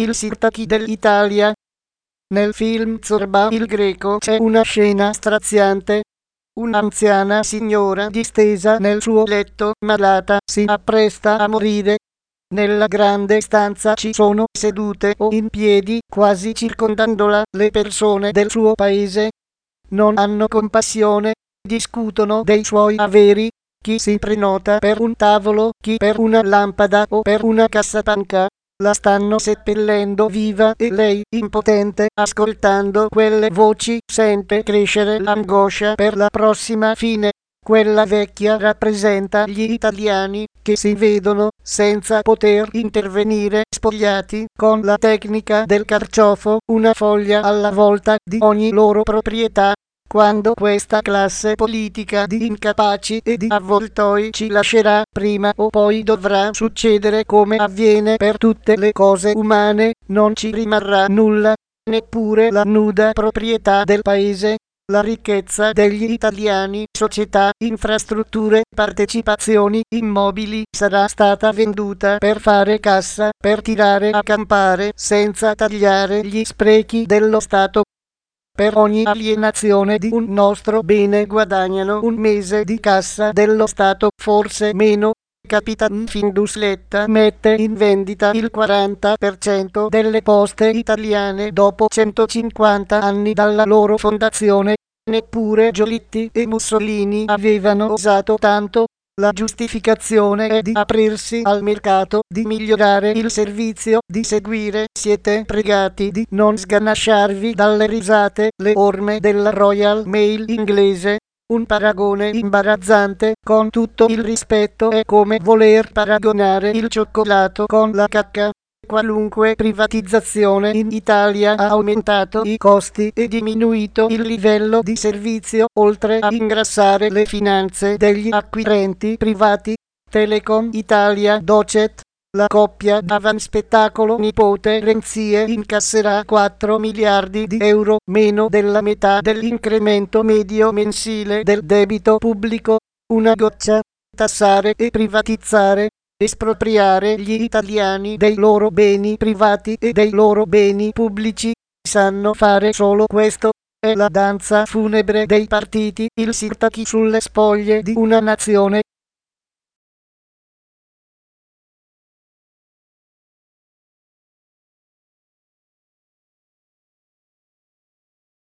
il Sirtaki dell'Italia. Nel film Zorba il Greco c'è una scena straziante. Un'anziana signora distesa nel suo letto malata si appresta a morire. Nella grande stanza ci sono sedute o in piedi, quasi circondandola, le persone del suo paese. Non hanno compassione, discutono dei suoi averi, chi si prenota per un tavolo, chi per una lampada o per una cassapanca. La stanno seppellendo viva e lei, impotente, ascoltando quelle voci, sente crescere l'angoscia per la prossima fine. Quella vecchia rappresenta gli italiani che si vedono, senza poter intervenire, spogliati, con la tecnica del carciofo, una foglia alla volta di ogni loro proprietà. Quando questa classe politica di incapaci e di avvoltoi ci lascerà, prima o poi dovrà succedere come avviene per tutte le cose umane, non ci rimarrà nulla, neppure la nuda proprietà del paese. La ricchezza degli italiani, società, infrastrutture, partecipazioni, immobili sarà stata venduta per fare cassa, per tirare a campare senza tagliare gli sprechi dello Stato. Per ogni alienazione di un nostro bene guadagnano un mese di cassa dello Stato, forse meno. Capitan Findusletta mette in vendita il 40% delle poste italiane dopo 150 anni dalla loro fondazione. Neppure Giolitti e Mussolini avevano osato tanto. La giustificazione è di aprirsi al mercato, di migliorare il servizio, di seguire. Siete pregati di non sganasciarvi dalle risate, le orme della Royal Mail inglese. Un paragone imbarazzante, con tutto il rispetto, è come voler paragonare il cioccolato con la cacca. Qualunque privatizzazione in Italia ha aumentato i costi e diminuito il livello di servizio, oltre a ingrassare le finanze degli acquirenti privati. Telecom Italia Docet, la coppia Avanspettacolo nipote Renzie incasserà 4 miliardi di euro, meno della metà dell'incremento medio mensile del debito pubblico. Una goccia. Tassare e privatizzare. Espropriare gli italiani dei loro beni privati e dei loro beni pubblici. Sanno fare solo questo. È la danza funebre dei partiti, il Sirtaki sulle spoglie di una nazione.